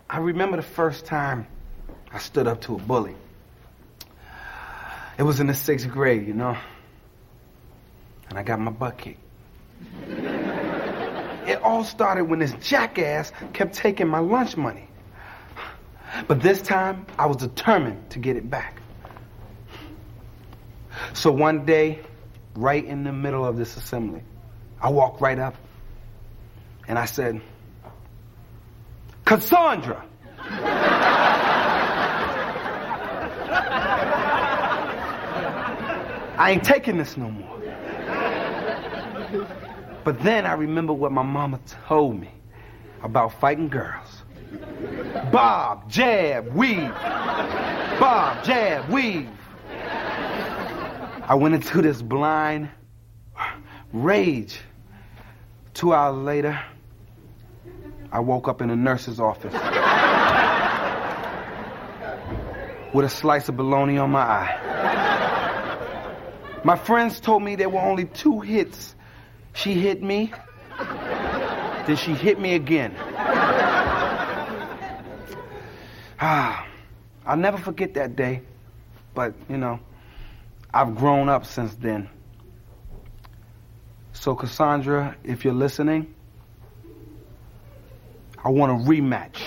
I remember the first time I stood up to a bully. It was in the 6th grade, you know, and I got my butt kicked. It all started when this jackass kept taking my lunch money. But this time, I was determined to get it back. So one day, right in the middle of this assembly, I walked right up and I said, Cassandra! I ain't taking this no more. But then I remember what my mama told me about fighting girls. Bob, jab, weave. Bob, jab, weave. I went into this blind rage. 2 hours later, I woke up in a nurse's office with a slice of bologna on my eye. My friends told me there were only 2 hits. She hit me, then she hit me again. I'll never forget that day, but, you know, I've grown up since then. So, Cassandra, if you're listening, I want a rematch.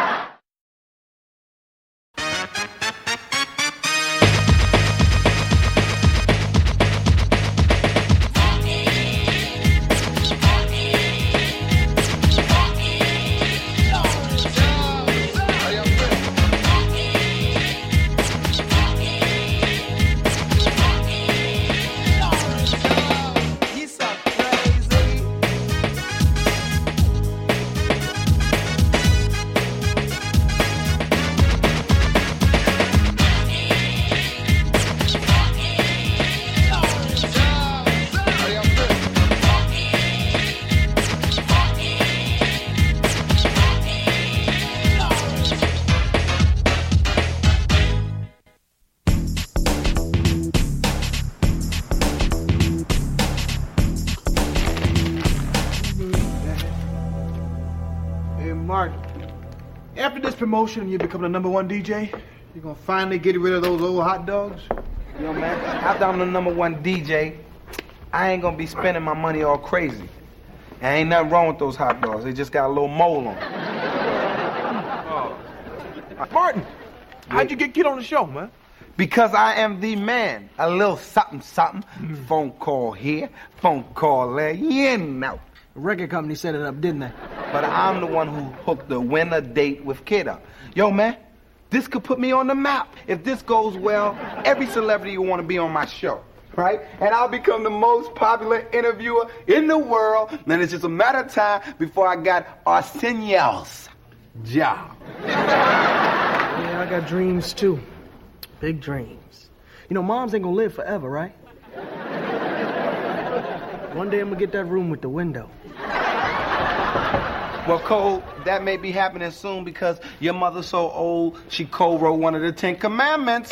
After this promotion and you become the #1 DJ, you're gonna finally get rid of those old hot dogs? Yo, man, after I'm the #1 DJ, I ain't gonna be spending my money all crazy. And ain't nothing wrong with those hot dogs. They just got a little mole on them. Martin, how'd you get Kid on the show, man? Because I am the man. A little something, something. Phone call here, phone call there, you know. The record company set it up, didn't they? But I'm the one who hooked the winner date with Kid up. Yo, man, this could put me on the map. If this goes well, every celebrity will want to be on my show, right? And I'll become the most popular interviewer in the world. And it's just a matter of time before I got Arsenio's job. Yeah, I got dreams, too. Big dreams. You know, moms ain't gonna live forever, right? One day I'm gonna get that room with the window. Well, Cole, that may be happening soon because your mother's so old, she co-wrote one of the 10 Commandments.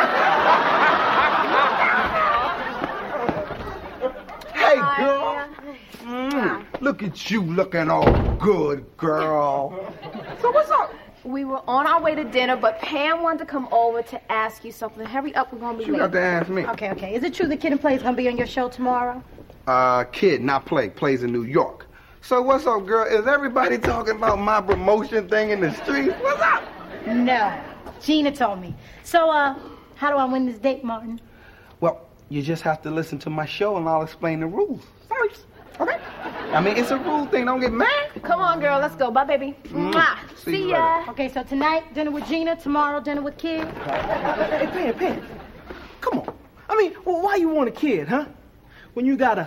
Hey, girl. Look at you looking all good, girl. So what's up? We were on our way to dinner, but Pam wanted to come over to ask you something. Hurry up, we're gonna be late. You got to ask me. Okay. Is it true the Kid and Play's gonna be on your show tomorrow? Kid, not Play. Plays in New York. So what's up, girl? Is everybody talking about my promotion thing in the streets? What's up? No. Gina told me. So, how do I win this date, Martin? Well, you just have to listen to my show and I'll explain the rules first. Okay? I mean, it's a rule thing. Don't get mad. Come on, girl. Let's go. Bye, baby. Mwah. See you ya. later. Okay, so tonight, dinner with Gina. Tomorrow, dinner with Kid. Hey, Pam. Come on. I mean, well, why you want a kid, huh? When you got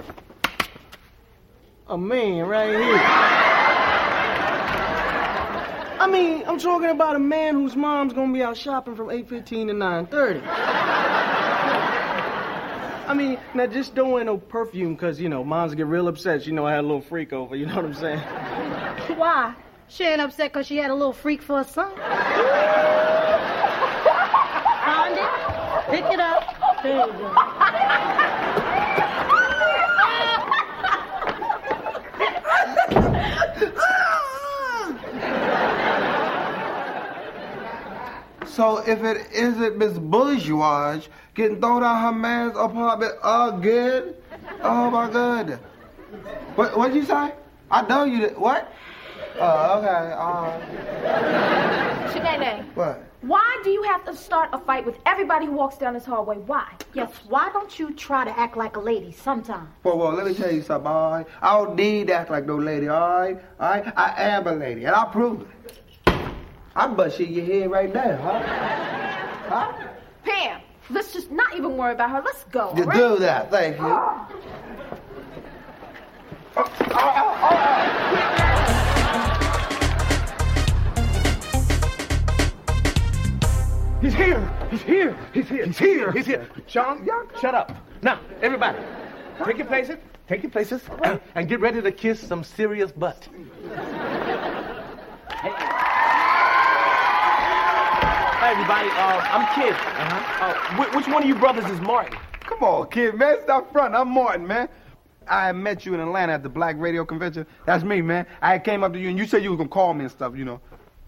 a man right here. I mean, I'm talking about a man whose mom's gonna be out shopping from 8:15 to 9:30. I mean, now just don't wear no perfume, because, you know, moms get real upset. You know, I had a little freak over, you know what I'm saying? Why? She ain't upset because she had a little freak for her son. Found it. Pick it up. There you go. So if it isn't Miss Bourgeois getting thrown out her man's apartment again, oh my goodness. What'd you say? I know you did. What? Oh, okay. Shanae, What? why do you have to start a fight with everybody who walks down this hallway? Why? Yes, why don't you try to act like a lady sometime? Whoa, let me tell you something, all right? I don't need to act like no lady, all right? All right? I am a lady, and I'll prove it. I'm busting your head right now, huh? Huh? Pam, let's just not even worry about her. Let's go. You all right? do that, thank you. He's here! He's here! He's here! He's here! He's here! Sean, shut up. Now, everybody, take your places. Take your places. And get ready to kiss some serious butt. Hi, everybody. I'm Kid. Which one of you brothers is Martin? Come on, kid, man. Stop front. I'm Martin, man. I met you in Atlanta at the Black Radio Convention. That's me, man. I came up to you, and you said you was going to call me and stuff, you know.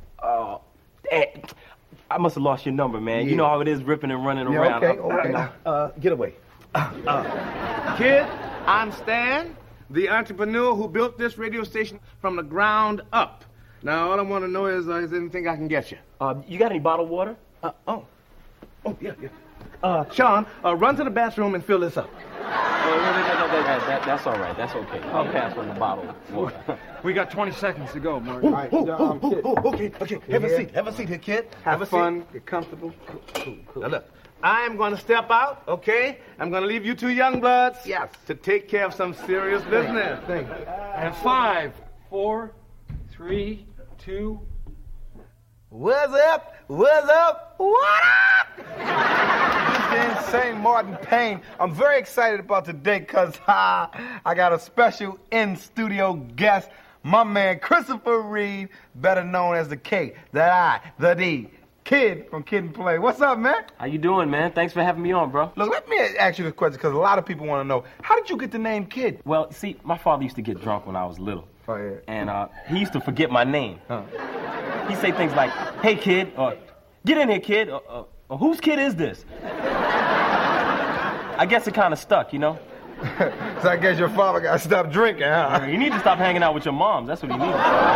I must have lost your number, man. Yeah. You know how it is ripping and running around. Okay. Get away. Kid, I'm Stan, the entrepreneur who built this radio station from the ground up. Now, all I want to know is anything I can get you? You got any bottled water? Oh, yeah. Sean, run to the bathroom and fill this up. That's all right. That's okay. I'll pass on the bottle of water. We got 20 seconds to go, Mark. Right. Okay. Have a seat here, kid. Have fun. Get comfortable. Cool. Now, look, I'm going to step out, okay? I'm going to leave you two young bloods to take care of some serious business. Thank you. And 5, 4, 3, 2... What's up? What up? This is the insane Martin Payne. I'm very excited about today because I got a special in-studio guest, my man Christopher Reed, better known as the K, the I, the D, Kid from Kid and Play. What's up, man? How you doing, man? Thanks for having me on, bro. Look, let me ask you this question because a lot of people want to know. How did you get the name Kid? Well, see, my father used to get drunk when I was little. Oh, yeah. And he used to forget my name. He'd say things like, "Hey, kid," or "Get in here, kid," or "Whose kid is this?" I guess it kind of stuck, you know? So I guess your father got to stop drinking, huh? You need to stop hanging out with your moms. That's what he needs.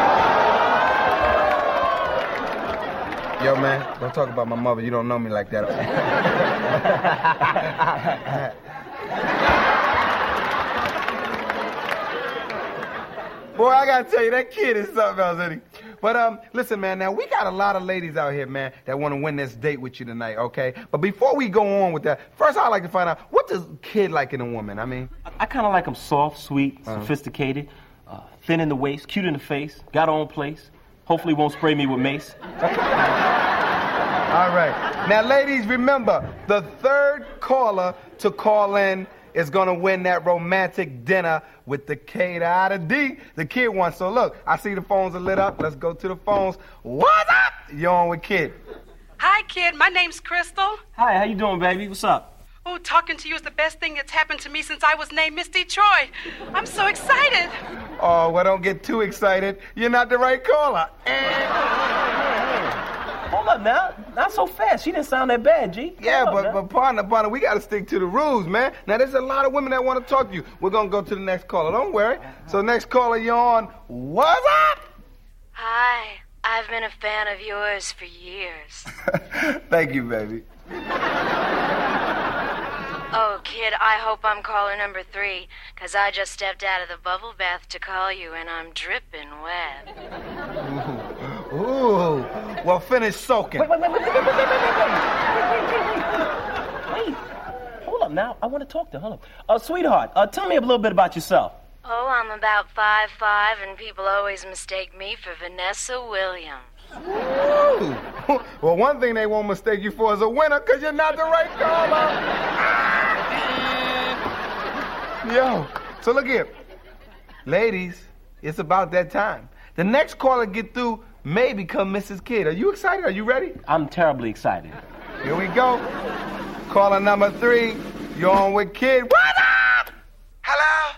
Yo, man, don't talk about my mother. You don't know me like that. Boy, I gotta tell you, that kid is something else, isn't he? But, listen, man, now, we got a lot of ladies out here, man, that want to win this date with you tonight, okay? But before we go on with that, first I'd like to find out, what does Kid like in a woman? I mean... I kind of like them soft, sweet, sophisticated, thin in the waist, cute in the face, got her own place, hopefully won't spray me with mace. All right. Now, ladies, remember, the third caller to call in is going to win that romantic dinner with the K to I to D, the Kid one. So, look, I see the phones are lit up. Let's go to the phones. What's up? You're on with Kid. Hi, Kid. My name's Crystal. Hi, how you doing, baby? What's up? Oh, talking to you is the best thing that's happened to me since I was named Miss Detroit. I'm so excited. Oh, well, don't get too excited. You're not the right caller. Hold up now. Not so fast. She didn't sound that bad, G. Yeah, but partner, we got to stick to the rules, man. Now, there's a lot of women that want to talk to you. We're going to go to the next caller. Don't worry. So, next caller, you're on. What's up? Hi. I've been a fan of yours for years. Thank you, baby. Oh, Kid, I hope I'm caller number 3, because I just stepped out of the bubble bath to call you, and I'm dripping wet. Ooh. Well, finish soaking. Wait. Hold up now. I want to talk to her. Hold up. Sweetheart, tell me a little bit about yourself. Oh, I'm about 5'5", and people always mistake me for Vanessa Williams. Ooh. Well, one thing they won't mistake you for is a winner, because you're not the right caller. Yo, so look here. Ladies, it's about that time. The next caller get through may become Mrs. Kid. Are you excited? Are you ready? I'm terribly excited. Here we go. Caller number 3. You're on with Kid. What up? Hello?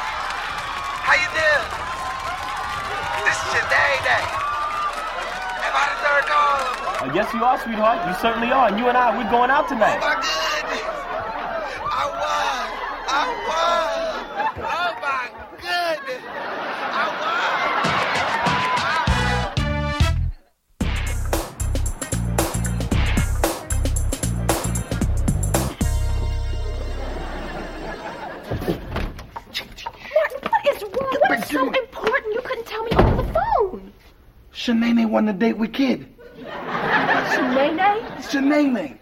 How you doing? This is your day. And Somebody third call. Yes, you are, sweetheart. You certainly are. And you and I, we're going out tonight. Oh, my goodness. I won. Oh, my goodness. I won. What is wrong? What's so important you couldn't tell me over the phone? Shanae won the date with Kid. Shanae? Shanae.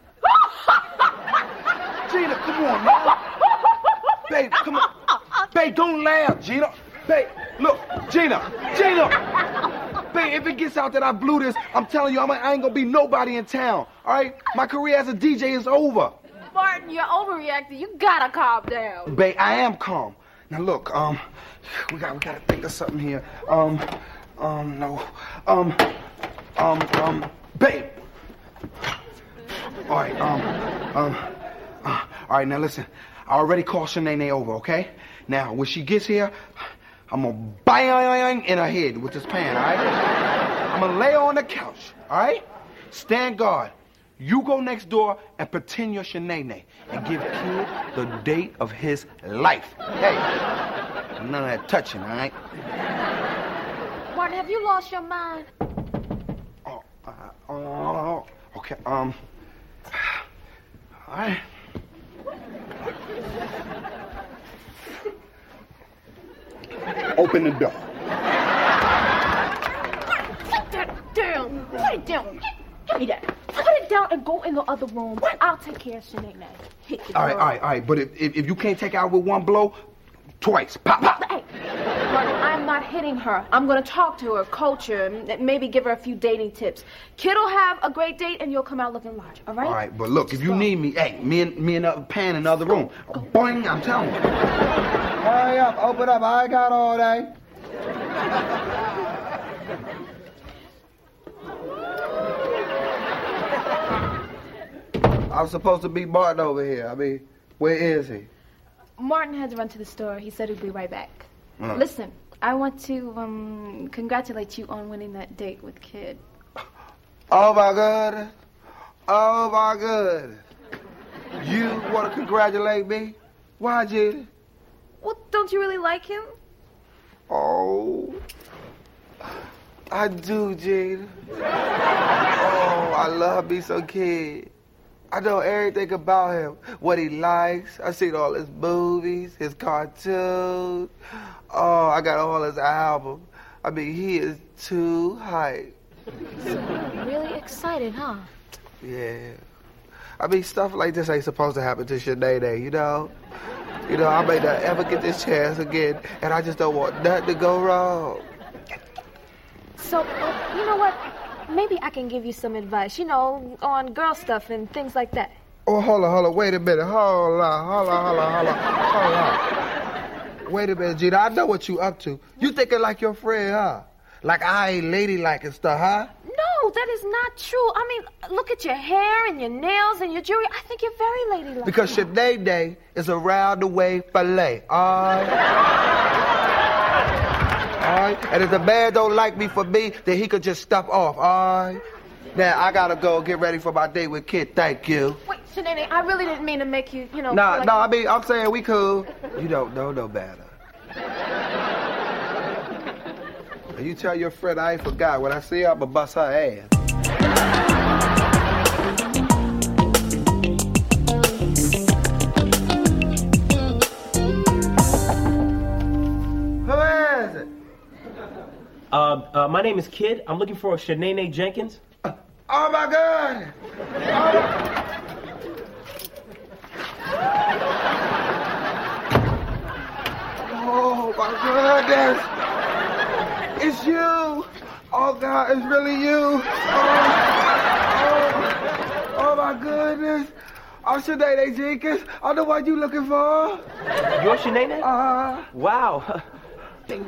Gina, come on, man. Babe, come on. Babe, don't laugh, Gina. Babe, look, Gina. Babe, if it gets out that I blew this, I'm telling you, I ain't gonna be nobody in town, all right? My career as a DJ is over. Martin, you're overreacting. You gotta calm down. Babe, I am calm. Now look, we gotta think of something here. Babe. All right, now listen. I already called Shanae over, okay? Now, when she gets here, I'm gonna bang in her head with this pan, all right? I'm gonna lay her on the couch, all right? Stand guard. You go next door and pretend you're Shanae and give Kid the date of his life. Hey, none of that touching, all right? Martin, have you lost your mind? Okay, all right. Open the door. Put that down. Put it down. Give me that. Put it down and go in the other room. I'll take care of Shanae. All right. But if you can't take her out with one blow, twice. Pop. Hey, Martin, I'm not hitting her. I'm going to talk to her, coach her, maybe give her a few dating tips. Kid'll have a great date, and you'll come out looking large, all right? All right, but look, if you need me, hey, me and Pan in the other room. Boing, I'm telling you. Hurry up, open up. I got all day. I was supposed to be Martin over here. I mean, where is he? Martin had to run to the store. He said he'd be right back. Listen, I want to congratulate you on winning that date with Kid. Oh, my goodness. Oh, my goodness. You want to congratulate me? Why, Gina? Well, don't you really like him? Oh, I do, Gina. Oh, I love me some Kid. I know everything about him, what he likes. I've seen all his movies, his cartoons. Oh, I got all his albums. I mean, he is too hype. Really excited, huh? Yeah. I mean, stuff like this ain't supposed to happen to Shanae, you know? You know, I may not ever get this chance again, and I just don't want nothing to go wrong. So, you know what? Maybe I can give you some advice, you know, on girl stuff and things like that. Oh, hold on. Wait a minute. Hold on. Wait a minute, Gina. I know what you up to. You thinking like your friend, huh? Like I ain't ladylike and stuff, huh? No, that is not true. I mean, look at your hair and your nails and your jewelry. I think you're very ladylike. Because Shanae is around the way filet, all right? And if the man don't like me for me, then he could just stop off, all right? Now, I gotta go get ready for my date with Kid. Thank you. Wait, Shanae, I really didn't mean to make you, you know... I mean, I'm saying we cool. You don't know no better. You tell your friend I ain't forgot. When I see her, I'ma bust her ass. Who is it? My name is Kid. I'm looking for Shanae Jenkins. Oh, my God. Oh, my goodness. It's you. Oh, God, it's really you. Oh my goodness. I'm Shanae Jenkins. I know what you looking for. You're Shanae? Wow. Damn.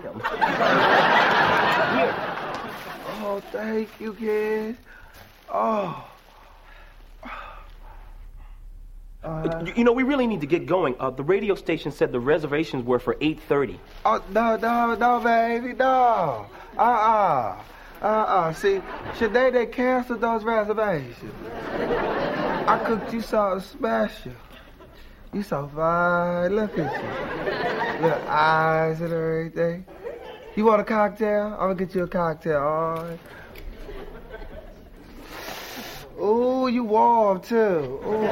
Here. Oh, thank you, kid. Oh. You know, we really need to get going. The radio station said the reservations were for 8:30. Oh, no, baby, no. See, today they canceled those reservations. I cooked you something special. You so fine. Look at you. Little eyes and everything. You want a cocktail? I'm gonna get you a cocktail, all right? Ooh, you warm too. Ooh.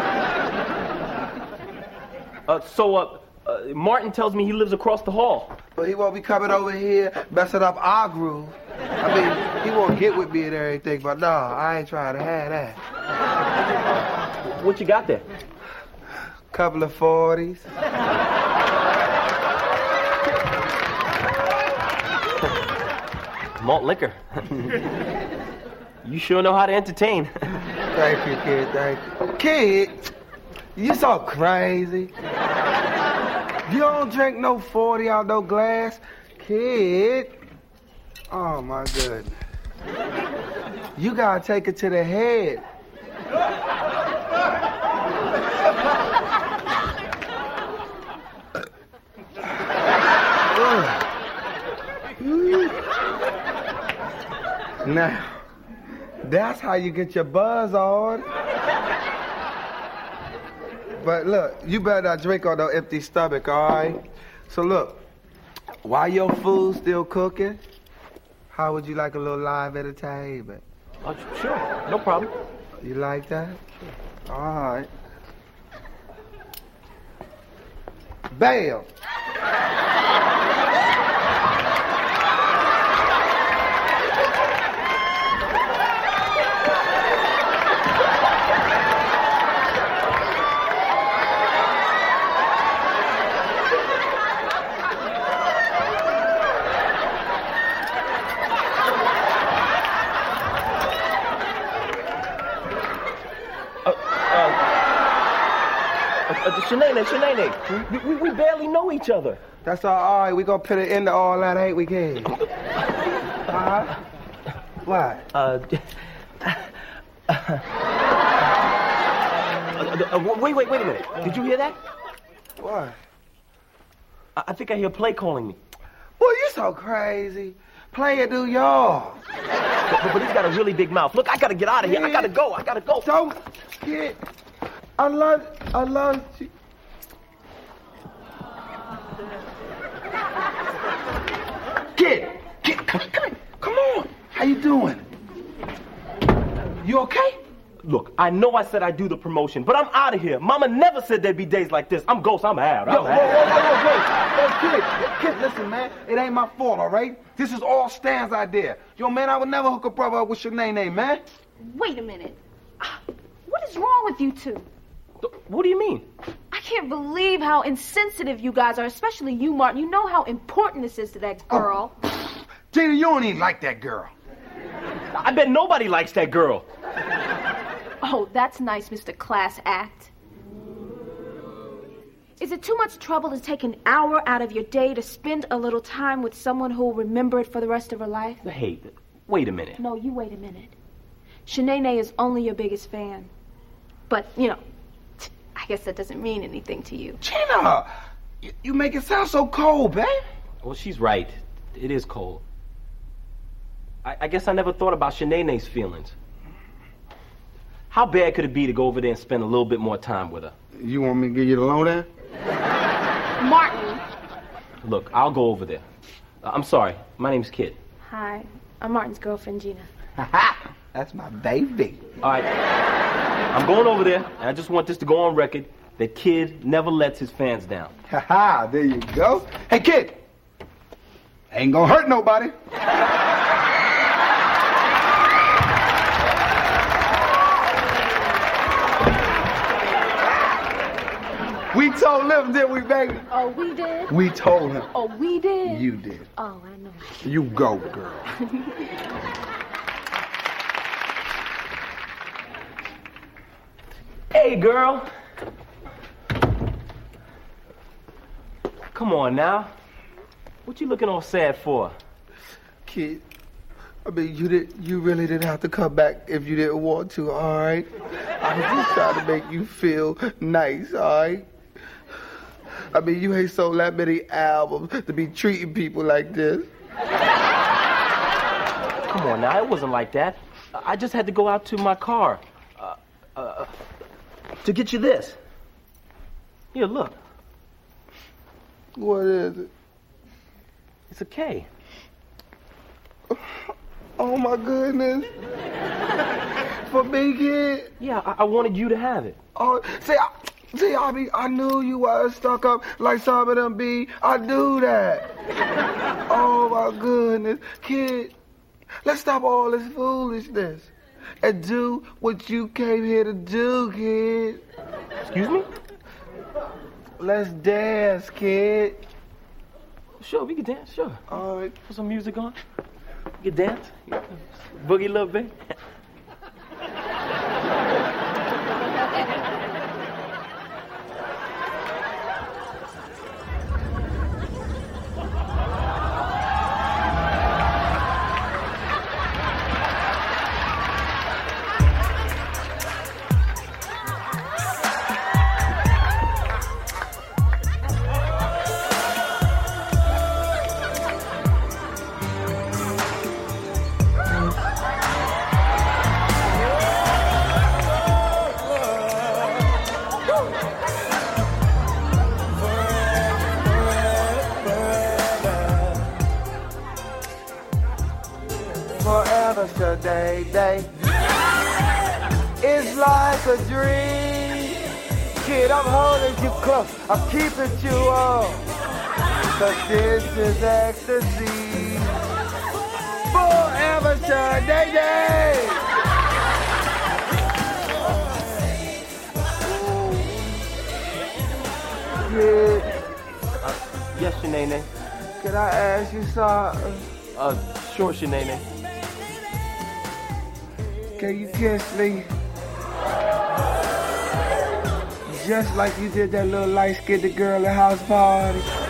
Martin tells me he lives across the hall. But he won't be coming over here messing up our groove. I mean, he won't get with me and everything, but no, I ain't trying to have that. What you got there? Couple of 40s. Malt liquor. You sure know how to entertain. Thank you, kid, thank you. Kid, you so crazy. You don't drink no 40 out no glass. Kid. Oh, my goodness. You gotta take it to the head. Now, that's how you get your buzz on. But look, you better not drink on no empty stomach, all right? So look, while your food's still cooking, how would you like a little live entertainment? Sure, no problem. You like that? Sure. All right. Bam! Shanae, we barely know each other. That's all right. We gonna put it into all that, ain't we, kid? What? Wait a minute. Did you hear that? What? I think I hear Play calling me. Boy, you so crazy. Play it, do y'all. But he's got a really big mouth. Look, I gotta get out of here. I gotta go. Don't, kid. I love you. Kid, come on. How you doing? You okay? Look, I know I said I'd do the promotion, but I'm out of here. Mama never said there'd be days like this. I'm Ghost. I'm out. Whoa, kid, listen, man. It ain't my fault, all right? This is all Stan's idea. Yo, man, I would never hook a brother up with Shanae, man. Wait a minute. What is wrong with you two? What do you mean? I can't believe how insensitive you guys are, especially you, Martin. You know how important this is to that girl. Oh. Gina, you don't even like that girl. I bet nobody likes that girl. Oh, that's nice, Mr. Class Act. Is it too much trouble to take an hour out of your day to spend a little time with someone who will remember it for the rest of her life? Hey, wait a minute. No, you wait a minute. Shanae is only your biggest fan. But, you know, I guess that doesn't mean anything to you. Gina, you make it sound so cold, babe. Well, she's right. It is cold. I guess I never thought about Shanae's feelings. How bad could it be to go over there and spend a little bit more time with her? You want me to give you the lowdown? Martin. Look, I'll go over there. I'm sorry. My name's Kid. Hi. I'm Martin's girlfriend, Gina. Ha-ha! That's my baby. All right. I'm going over there, and I just want this to go on record that Kid never lets his fans down. Ha-ha! There you go. Hey, Kid! Ain't gonna hurt nobody. We told him, didn't we, baby? Oh, we did? We told him. Oh, we did? You did. Oh, I know. You go, girl. Hey, girl. Come on now. What you looking all sad for? Kid, I mean, you really didn't have to come back if you didn't want to, all right? I was just trying to make you feel nice, all right? I mean, you ain't sold that many albums to be treating people like this. Come on now, it wasn't like that. I just had to go out to my car to get you this. Here, look. What is it? It's a K. Oh my goodness. For me, kid? Yeah, I wanted you to have it. Oh, I knew you was stuck up like some of them be. I do that. Oh my goodness. Kid, let's stop all this foolishness and do what you came here to do, kid. Excuse me? Let's dance, kid. Sure, we can dance, sure. All right. Put some music on. We can dance. Boogie a little bit. Forever today, it's like a dream. Kid, I'm holding you close, I'm keeping you on. But this is ecstasy. Forever today, Kid, Yes, Shanae. can I ask you something? Sure, Shanae. Can you kiss me? Just like you did that little light-skinned girl at house party.